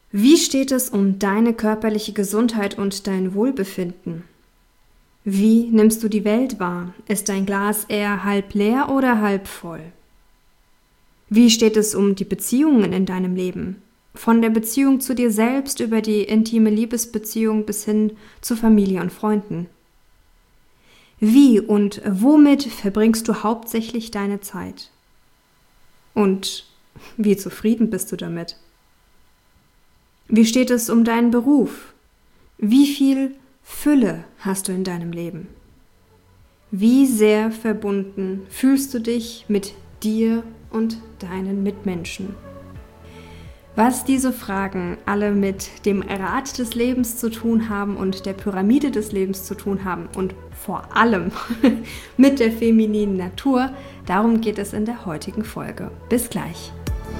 Wie steht es um deine körperliche Gesundheit und dein Wohlbefinden? Wie nimmst du die Welt wahr? Ist dein Glas eher halb leer oder halb voll? Wie steht es um die Beziehungen in deinem Leben? Von der Beziehung zu dir selbst über die intime Liebesbeziehung bis hin zu Familie und Freunden. Wie und womit verbringst du hauptsächlich deine Zeit? Und wie zufrieden bist du damit? Wie steht es um deinen Beruf? Wie viel Fülle hast du in deinem Leben? Wie sehr verbunden fühlst du dich mit dir und deinen Mitmenschen? Was diese Fragen alle mit dem Rad des Lebens zu tun haben und der Pyramide des Lebens zu tun haben und vor allem mit der femininen Natur, darum geht es in der heutigen Folge. Bis gleich!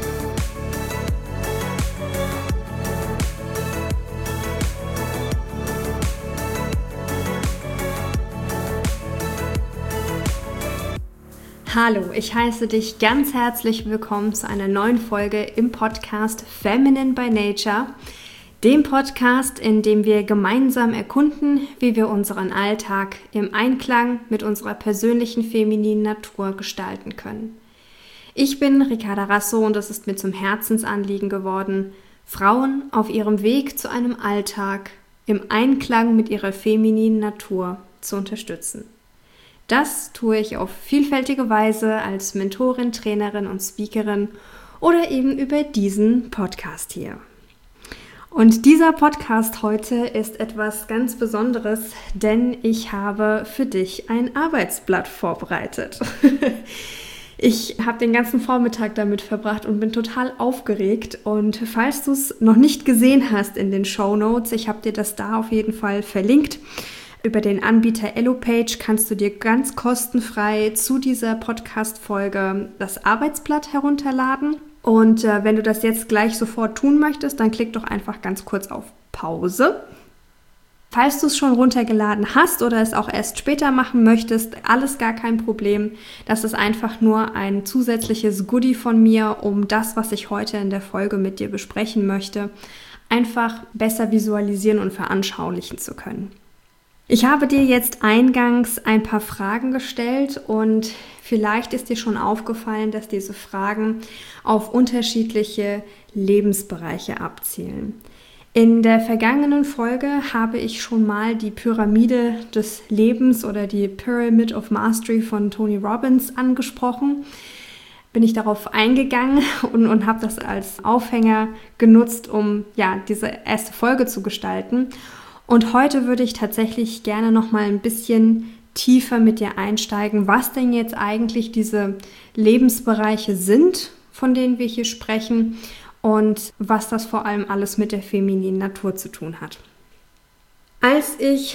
Hallo, ich heiße dich ganz herzlich willkommen zu einer neuen Folge im Podcast Feminine by Nature, dem Podcast, in dem wir gemeinsam erkunden, wie wir unseren Alltag im Einklang mit unserer persönlichen femininen Natur gestalten können. Ich bin Ricarda Rasso und es ist mir zum Herzensanliegen geworden, Frauen auf ihrem Weg zu einem Alltag im Einklang mit ihrer femininen Natur zu unterstützen. Das tue ich auf vielfältige Weise als Mentorin, Trainerin und Speakerin oder eben über diesen Podcast hier. Und dieser Podcast heute ist etwas ganz Besonderes, denn ich habe für dich ein Arbeitsblatt vorbereitet. Ich habe den ganzen Vormittag damit verbracht und bin total aufgeregt. Und falls du es noch nicht gesehen hast in den Shownotes, ich habe dir das da auf jeden Fall verlinkt. Über den Anbieter Elopage kannst du dir ganz kostenfrei zu dieser Podcast-Folge das Arbeitsblatt herunterladen. Und wenn du das jetzt gleich sofort tun möchtest, dann klick doch einfach ganz kurz auf Pause. Falls du es schon runtergeladen hast oder es auch erst später machen möchtest, alles gar kein Problem. Das ist einfach nur ein zusätzliches Goodie von mir, um das, was ich heute in der Folge mit dir besprechen möchte, einfach besser visualisieren und veranschaulichen zu können. Ich habe dir jetzt eingangs ein paar Fragen gestellt und vielleicht ist dir schon aufgefallen, dass diese Fragen auf unterschiedliche Lebensbereiche abzielen. In der vergangenen Folge habe ich schon mal die Pyramide des Lebens oder die Pyramid of Mastery von Tony Robbins angesprochen. Bin ich darauf eingegangen und habe das als Aufhänger genutzt, um diese erste Folge zu gestalten. Und heute würde ich tatsächlich gerne noch mal ein bisschen tiefer mit dir einsteigen, was denn jetzt eigentlich diese Lebensbereiche sind, von denen wir hier sprechen und was das vor allem alles mit der femininen Natur zu tun hat. Als ich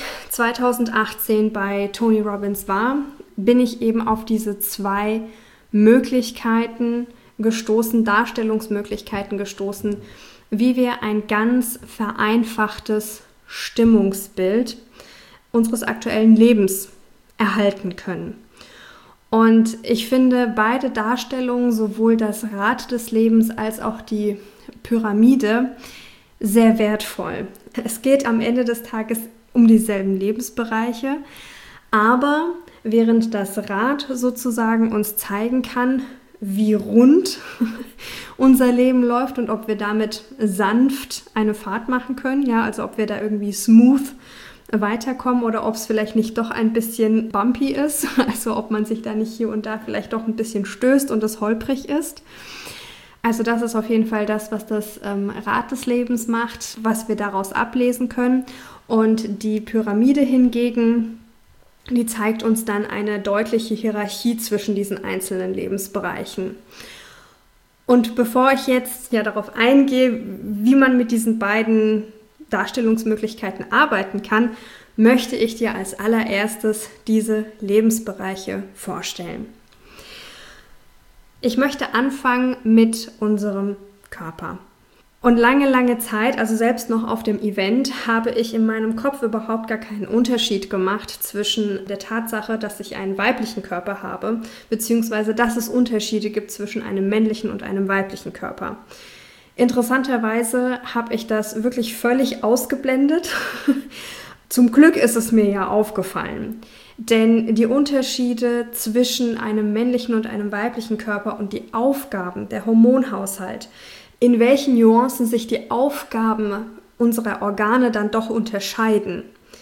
2018 bei Tony Robbins war, bin ich eben auf diese zwei Möglichkeiten gestoßen, Darstellungsmöglichkeiten gestoßen, wie wir ein ganz vereinfachtes Stimmungsbild unseres aktuellen Lebens erhalten können. Und ich finde beide Darstellungen, sowohl das Rad des Lebens als auch die Pyramide, sehr wertvoll. Es geht am Ende des Tages um dieselben Lebensbereiche, aber während das Rad sozusagen uns zeigen kann, wie rund unser Leben läuft und ob wir damit sanft eine Fahrt machen können, also ob wir da irgendwie smooth weiterkommen oder ob es vielleicht nicht doch ein bisschen bumpy ist, also ob man sich da nicht hier und da vielleicht doch ein bisschen stößt und es holprig ist. Also das ist auf jeden Fall das, was das Rad des Lebens macht, was wir daraus ablesen können. Und die Pyramide hingegen, die zeigt uns dann eine deutliche Hierarchie zwischen diesen einzelnen Lebensbereichen. Und bevor ich jetzt darauf eingehe, wie man mit diesen beiden Darstellungsmöglichkeiten arbeiten kann, möchte ich dir als allererstes diese Lebensbereiche vorstellen. Ich möchte anfangen mit unserem Körper. Und lange Zeit, also selbst noch auf dem Event, habe ich in meinem Kopf überhaupt gar keinen Unterschied gemacht zwischen der Tatsache, dass ich einen weiblichen Körper habe, beziehungsweise dass es Unterschiede gibt zwischen einem männlichen und einem weiblichen Körper. Interessanterweise habe ich das wirklich völlig ausgeblendet. Zum Glück ist es mir ja aufgefallen, denn die Unterschiede zwischen einem männlichen und einem weiblichen Körper und die Aufgaben, der Hormonhaushalt, in welchen Nuancen sich die Aufgaben unserer Organe dann doch unterscheiden,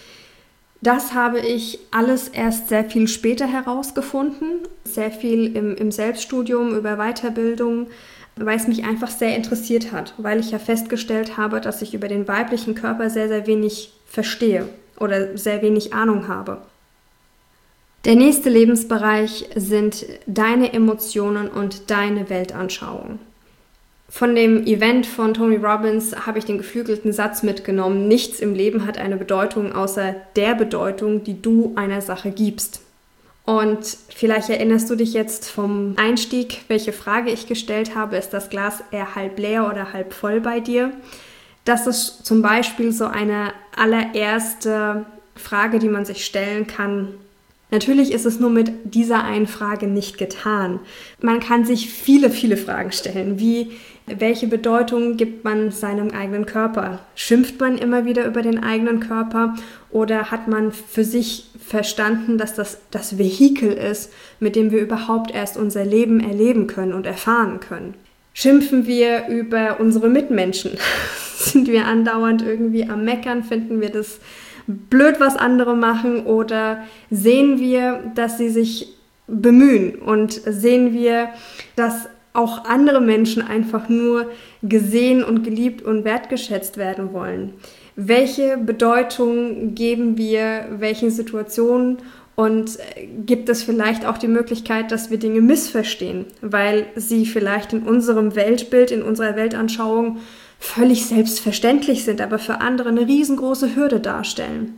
das habe ich alles erst sehr viel später herausgefunden, sehr viel im Selbststudium über Weiterbildung, weil es mich einfach sehr interessiert hat, weil ich ja festgestellt habe, dass ich über den weiblichen Körper sehr, sehr wenig verstehe oder sehr wenig Ahnung habe. Der nächste Lebensbereich sind deine Emotionen und deine Weltanschauung. Von dem Event von Tony Robbins habe ich den geflügelten Satz mitgenommen: Nichts im Leben hat eine Bedeutung außer der Bedeutung, die du einer Sache gibst. Und vielleicht erinnerst du dich jetzt vom Einstieg, welche Frage ich gestellt habe: Ist das Glas eher halb leer oder halb voll bei dir? Das ist zum Beispiel so eine allererste Frage, die man sich stellen kann. Natürlich ist es nur mit dieser einen Frage nicht getan. Man kann sich viele, viele Fragen stellen, wie: Welche Bedeutung gibt man seinem eigenen Körper? Schimpft man immer wieder über den eigenen Körper oder hat man für sich verstanden, dass das das Vehikel ist, mit dem wir überhaupt erst unser Leben erleben können und erfahren können? Schimpfen wir über unsere Mitmenschen? Sind wir andauernd irgendwie am Meckern? Finden wir das blöd, was andere machen? Oder sehen wir, dass sie sich bemühen? Und sehen wir, dass auch andere Menschen einfach nur gesehen und geliebt und wertgeschätzt werden wollen? Welche Bedeutung geben wir welchen Situationen? Und gibt es vielleicht auch die Möglichkeit, dass wir Dinge missverstehen, weil sie vielleicht in unserem Weltbild, in unserer Weltanschauung völlig selbstverständlich sind, aber für andere eine riesengroße Hürde darstellen?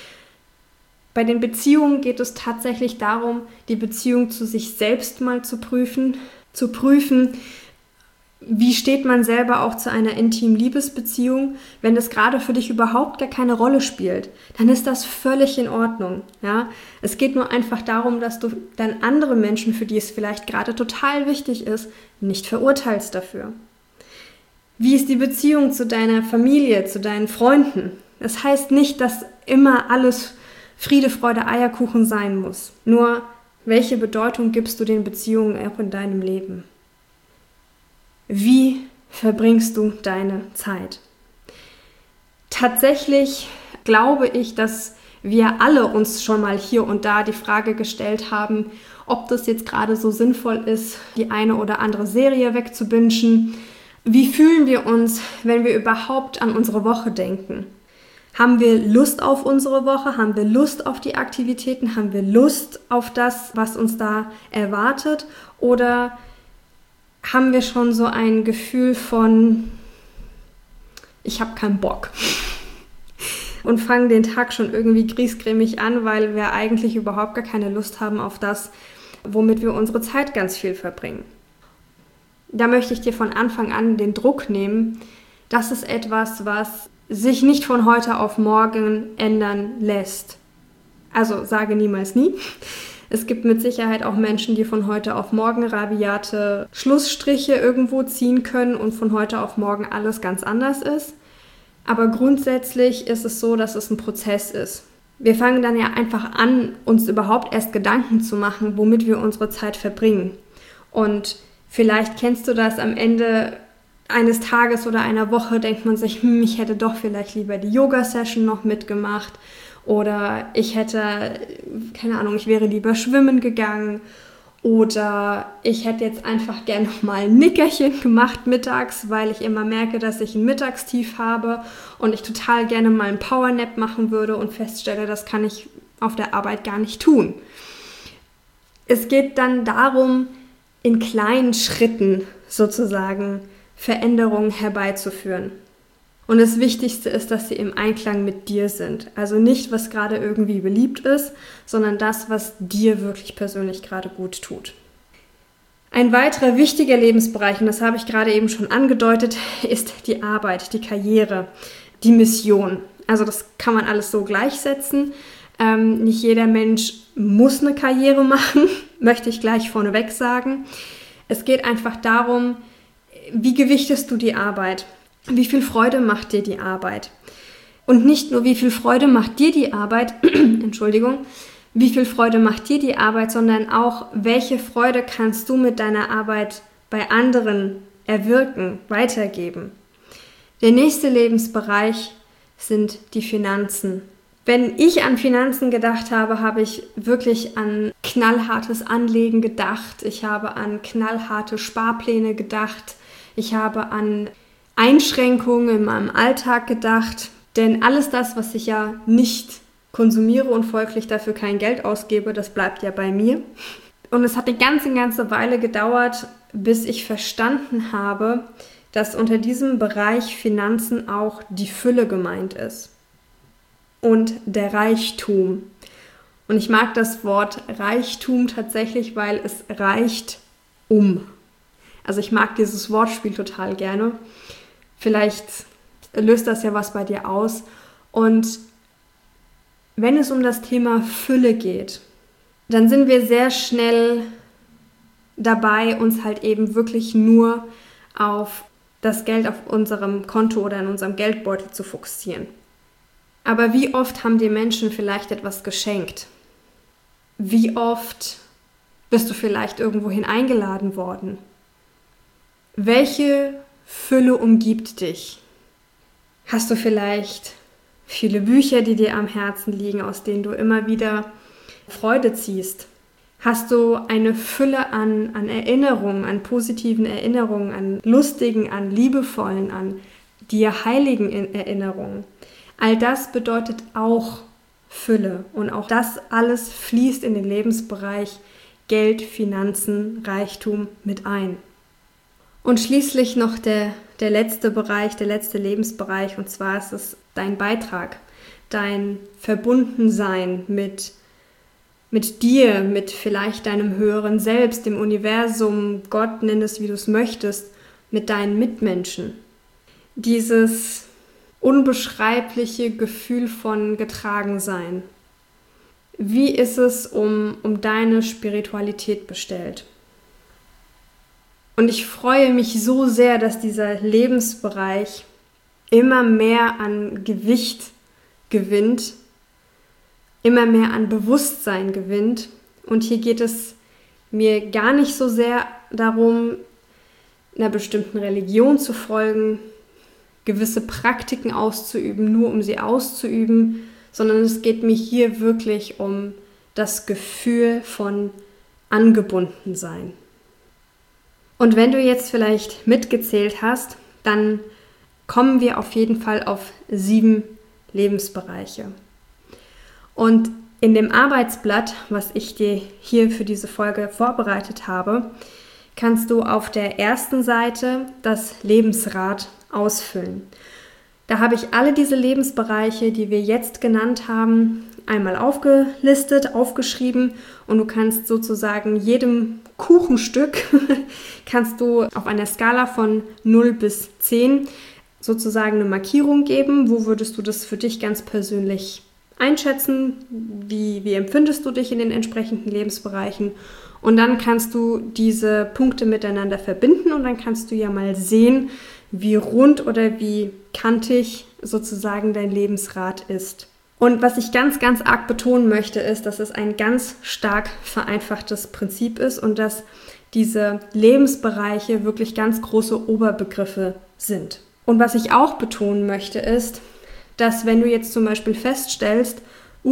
Bei den Beziehungen geht es tatsächlich darum, die Beziehung zu sich selbst mal zu prüfen, wie steht man selber auch zu einer intimen Liebesbeziehung. Wenn das gerade für dich überhaupt gar keine Rolle spielt, dann ist das völlig in Ordnung. Ja? Es geht nur einfach darum, dass du dann andere Menschen, für die es vielleicht gerade total wichtig ist, nicht verurteilst dafür. Wie ist die Beziehung zu deiner Familie, zu deinen Freunden? Das heißt nicht, dass immer alles Friede, Freude, Eierkuchen sein muss. Nur, welche Bedeutung gibst du den Beziehungen auch in deinem Leben? Wie verbringst du deine Zeit? Tatsächlich glaube ich, dass wir alle uns schon mal hier und da die Frage gestellt haben, ob das jetzt gerade so sinnvoll ist, die eine oder andere Serie wegzubingen. Wie fühlen wir uns, wenn wir überhaupt an unsere Woche denken? Haben wir Lust auf unsere Woche? Haben wir Lust auf die Aktivitäten? Haben wir Lust auf das, was uns da erwartet? Oder haben wir schon so ein Gefühl von, ich habe keinen Bock und fangen den Tag schon irgendwie griesgrämig an, weil wir eigentlich überhaupt gar keine Lust haben auf das, womit wir unsere Zeit ganz viel verbringen. Da möchte ich dir von Anfang an den Druck nehmen. Das ist etwas, was sich nicht von heute auf morgen ändern lässt. Also sage niemals nie. Es gibt mit Sicherheit auch Menschen, die von heute auf morgen rabiate Schlussstriche irgendwo ziehen können und von heute auf morgen alles ganz anders ist. Aber grundsätzlich ist es so, dass es ein Prozess ist. Wir fangen dann ja einfach an, uns überhaupt erst Gedanken zu machen, womit wir unsere Zeit verbringen. Und vielleicht kennst du das: Am Ende eines Tages oder einer Woche denkt man sich, ich hätte doch vielleicht lieber die Yoga-Session noch mitgemacht. Oder ich hätte, keine Ahnung, ich wäre lieber schwimmen gegangen. Oder ich hätte jetzt einfach gerne noch mal ein Nickerchen gemacht mittags, weil ich immer merke, dass ich ein Mittagstief habe und ich total gerne mal einen Powernap machen würde und feststelle, das kann ich auf der Arbeit gar nicht tun. Es geht dann darum, in kleinen Schritten sozusagen Veränderungen herbeizuführen. Und das Wichtigste ist, dass sie im Einklang mit dir sind. Also nicht, was gerade irgendwie beliebt ist, sondern das, was dir wirklich persönlich gerade gut tut. Ein weiterer wichtiger Lebensbereich, und das habe ich gerade eben schon angedeutet, ist die Arbeit, die Karriere, die Mission. Also das kann man alles so gleichsetzen. Nicht jeder Mensch muss eine Karriere machen, möchte ich gleich vorneweg sagen. Es geht einfach darum, wie gewichtest du die Arbeit? Wie viel Freude macht dir die Arbeit? Und nicht nur, wie viel Freude macht dir die Arbeit, Entschuldigung, wie viel Freude macht dir die Arbeit, sondern auch, welche Freude kannst du mit deiner Arbeit bei anderen erwirken, weitergeben. Der nächste Lebensbereich sind die Finanzen. Wenn ich an Finanzen gedacht habe, habe ich wirklich an knallhartes Anlegen gedacht. Ich habe an knallharte Sparpläne gedacht. Ich habe an Einschränkungen in meinem Alltag gedacht. Denn alles das, was ich ja nicht konsumiere und folglich dafür kein Geld ausgebe, das bleibt ja bei mir. Und es hat eine ganze Weile gedauert, bis ich verstanden habe, dass unter diesem Bereich Finanzen auch die Fülle gemeint ist. Und der Reichtum. Und ich mag das Wort Reichtum tatsächlich, weil es reicht um. Also ich mag dieses Wortspiel total gerne. Vielleicht löst das ja was bei dir aus. Und wenn es um das Thema Fülle geht, dann sind wir sehr schnell dabei, uns halt eben wirklich nur auf das Geld auf unserem Konto oder in unserem Geldbeutel zu fokussieren. Aber wie oft haben dir Menschen vielleicht etwas geschenkt? Wie oft bist du vielleicht irgendwohin eingeladen worden? Welche Fülle umgibt dich? Hast du vielleicht viele Bücher, die dir am Herzen liegen, aus denen du immer wieder Freude ziehst? Hast du eine Fülle an Erinnerungen, an positiven Erinnerungen, an lustigen, an liebevollen, an dir heiligen Erinnerungen? All das bedeutet auch Fülle und auch das alles fließt in den Lebensbereich Geld, Finanzen, Reichtum mit ein. Und schließlich noch der letzte Bereich, der letzte Lebensbereich, und zwar ist es dein Beitrag, dein Verbundensein mit dir, mit vielleicht deinem höheren Selbst, dem Universum, Gott, nenn es wie du es möchtest, mit deinen Mitmenschen. Dieses unbeschreibliche Gefühl von Getragensein. Wie ist es um deine Spiritualität bestellt? Und ich freue mich so sehr, dass dieser Lebensbereich immer mehr an Gewicht gewinnt, immer mehr an Bewusstsein gewinnt. Und hier geht es mir gar nicht so sehr darum, einer bestimmten Religion zu folgen, gewisse Praktiken auszuüben, nur um sie auszuüben, sondern es geht mir hier wirklich um das Gefühl von Angebundensein. Und wenn du jetzt vielleicht mitgezählt hast, dann kommen wir auf jeden Fall auf 7 Lebensbereiche. Und in dem Arbeitsblatt, was ich dir hier für diese Folge vorbereitet habe, kannst du auf der ersten Seite das Lebensrad ausfüllen. Da habe ich alle diese Lebensbereiche, die wir jetzt genannt haben, einmal aufgelistet, aufgeschrieben, und du kannst sozusagen jedem Kuchenstück kannst du auf einer Skala von 0 bis 10 sozusagen eine Markierung geben. Wo würdest du das für dich ganz persönlich einschätzen? Wie empfindest du dich in den entsprechenden Lebensbereichen? Und dann kannst du diese Punkte miteinander verbinden und dann kannst du ja mal sehen, wie rund oder wie kantig sozusagen dein Lebensrad ist. Und was ich ganz arg betonen möchte, ist, dass es ein ganz stark vereinfachtes Prinzip ist und dass diese Lebensbereiche wirklich ganz große Oberbegriffe sind. Und was ich auch betonen möchte, ist, dass wenn du jetzt zum Beispiel feststellst,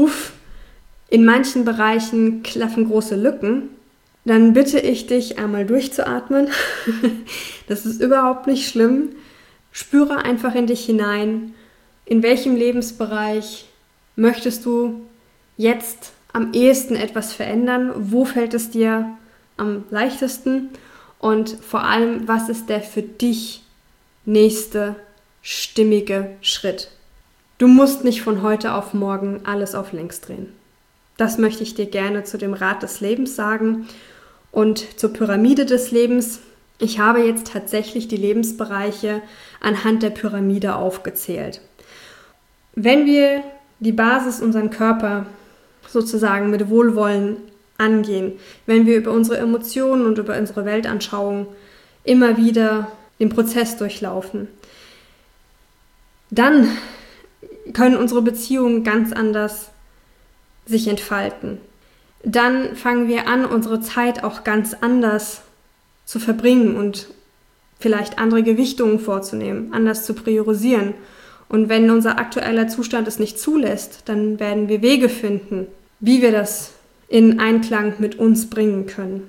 in manchen Bereichen klaffen große Lücken, dann bitte ich dich, einmal durchzuatmen. Das ist überhaupt nicht schlimm. Spüre einfach in dich hinein, in welchem Lebensbereich möchtest du jetzt am ehesten etwas verändern? Wo fällt es dir am leichtesten? Und vor allem, was ist der für dich nächste stimmige Schritt? Du musst nicht von heute auf morgen alles auf links drehen. Das möchte ich dir gerne zu dem Rad des Lebens sagen. Und zur Pyramide des Lebens. Ich habe jetzt tatsächlich die Lebensbereiche anhand der Pyramide aufgezählt. Wenn wir die Basis, unseren Körper sozusagen mit Wohlwollen angehen, wenn wir über unsere Emotionen und über unsere Weltanschauung immer wieder den Prozess durchlaufen. Dann können unsere Beziehungen ganz anders sich entfalten. Dann fangen wir an, unsere Zeit auch ganz anders zu verbringen und vielleicht andere Gewichtungen vorzunehmen, anders zu priorisieren. Und wenn unser aktueller Zustand es nicht zulässt, dann werden wir Wege finden, wie wir das in Einklang mit uns bringen können.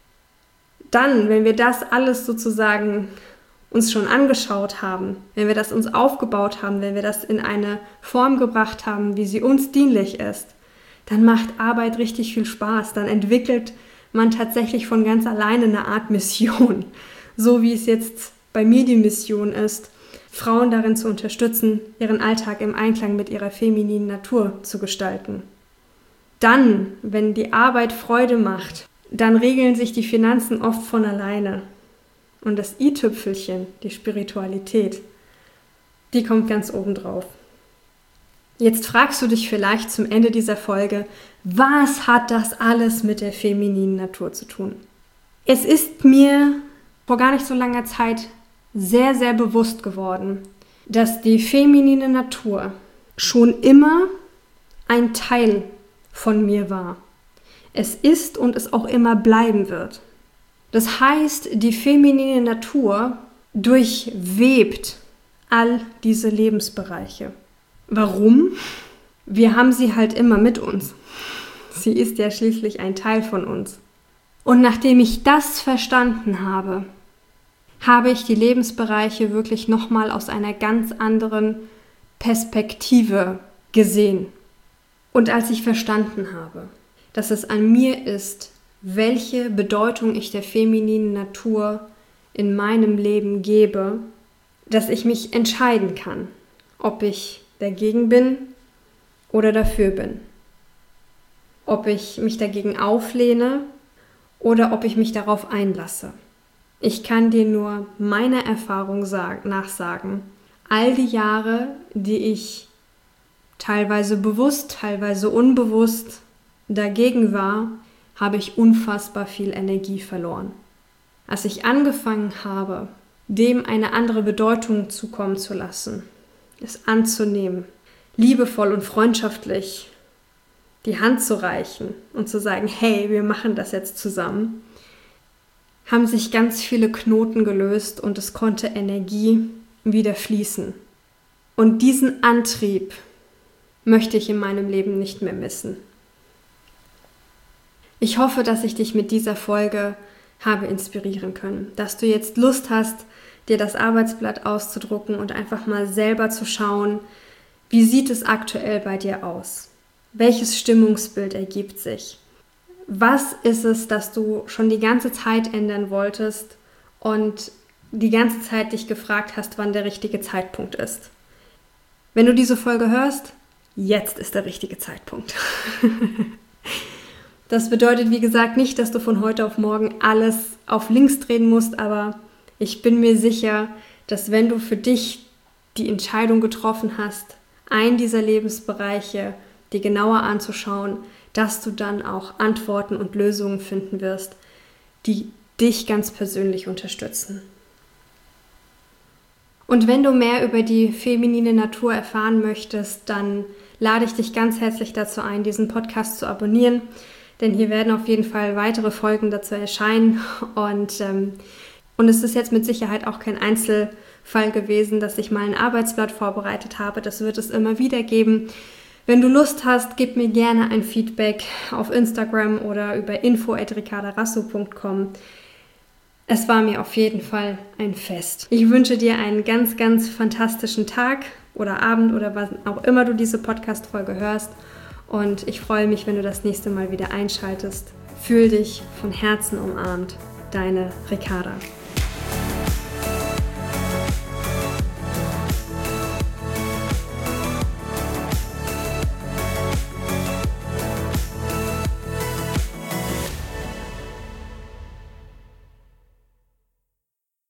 Dann, wenn wir das alles sozusagen uns schon angeschaut haben, wenn wir das uns aufgebaut haben, wenn wir das in eine Form gebracht haben, wie sie uns dienlich ist, dann macht Arbeit richtig viel Spaß. Dann entwickelt man tatsächlich von ganz alleine eine Art Mission. So wie es jetzt bei mir die Mission ist, Frauen darin zu unterstützen, ihren Alltag im Einklang mit ihrer femininen Natur zu gestalten. Dann, wenn die Arbeit Freude macht, dann regeln sich die Finanzen oft von alleine. Und das i-Tüpfelchen, die Spiritualität, die kommt ganz oben drauf. Jetzt fragst du dich vielleicht zum Ende dieser Folge, was hat das alles mit der femininen Natur zu tun? Es ist mir vor gar nicht so langer Zeit sehr, sehr bewusst geworden, dass die feminine Natur schon immer ein Teil von mir war. Es ist und es auch immer bleiben wird. Das heißt, die feminine Natur durchwebt all diese Lebensbereiche. Warum? Wir haben sie halt immer mit uns. Sie ist ja schließlich ein Teil von uns. Und nachdem ich das verstanden habe, habe ich die Lebensbereiche wirklich nochmal aus einer ganz anderen Perspektive gesehen. Und als ich verstanden habe, dass es an mir ist, welche Bedeutung ich der femininen Natur in meinem Leben gebe, dass ich mich entscheiden kann, ob ich dagegen bin oder dafür bin. Ob ich mich dagegen auflehne oder ob ich mich darauf einlasse. Ich kann dir nur meine Erfahrung nachsagen. All die Jahre, die ich teilweise bewusst, teilweise unbewusst dagegen war, habe ich unfassbar viel Energie verloren. Als ich angefangen habe, dem eine andere Bedeutung zukommen zu lassen, es anzunehmen, liebevoll und freundschaftlich die Hand zu reichen und zu sagen, hey, wir machen das jetzt zusammen, haben sich ganz viele Knoten gelöst und es konnte Energie wieder fließen. Und diesen Antrieb möchte ich in meinem Leben nicht mehr missen. Ich hoffe, dass ich dich mit dieser Folge habe inspirieren können, dass du jetzt Lust hast, dir das Arbeitsblatt auszudrucken und einfach mal selber zu schauen, wie sieht es aktuell bei dir aus? Welches Stimmungsbild ergibt sich? Was ist es, das du schon die ganze Zeit ändern wolltest und die ganze Zeit dich gefragt hast, wann der richtige Zeitpunkt ist? Wenn du diese Folge hörst, jetzt ist der richtige Zeitpunkt. Das bedeutet, wie gesagt, nicht, dass du von heute auf morgen alles auf links drehen musst, aber ich bin mir sicher, dass wenn du für dich die Entscheidung getroffen hast, einen dieser Lebensbereiche dir genauer anzuschauen, dass du dann auch Antworten und Lösungen finden wirst, die dich ganz persönlich unterstützen. Und wenn du mehr über die feminine Natur erfahren möchtest, dann lade ich dich ganz herzlich dazu ein, diesen Podcast zu abonnieren, denn hier werden auf jeden Fall weitere Folgen dazu erscheinen und es ist jetzt mit Sicherheit auch kein Einzelfall gewesen, dass ich mal ein Arbeitsblatt vorbereitet habe. Das wird es immer wieder geben. Wenn du Lust hast, gib mir gerne ein Feedback auf Instagram oder über info@ricardarasso.com. Es war mir auf jeden Fall ein Fest. Ich wünsche dir einen ganz, ganz fantastischen Tag oder Abend oder was auch immer du diese Podcast-Folge hörst. Und ich freue mich, wenn du das nächste Mal wieder einschaltest. Fühl dich von Herzen umarmt. Deine Ricarda.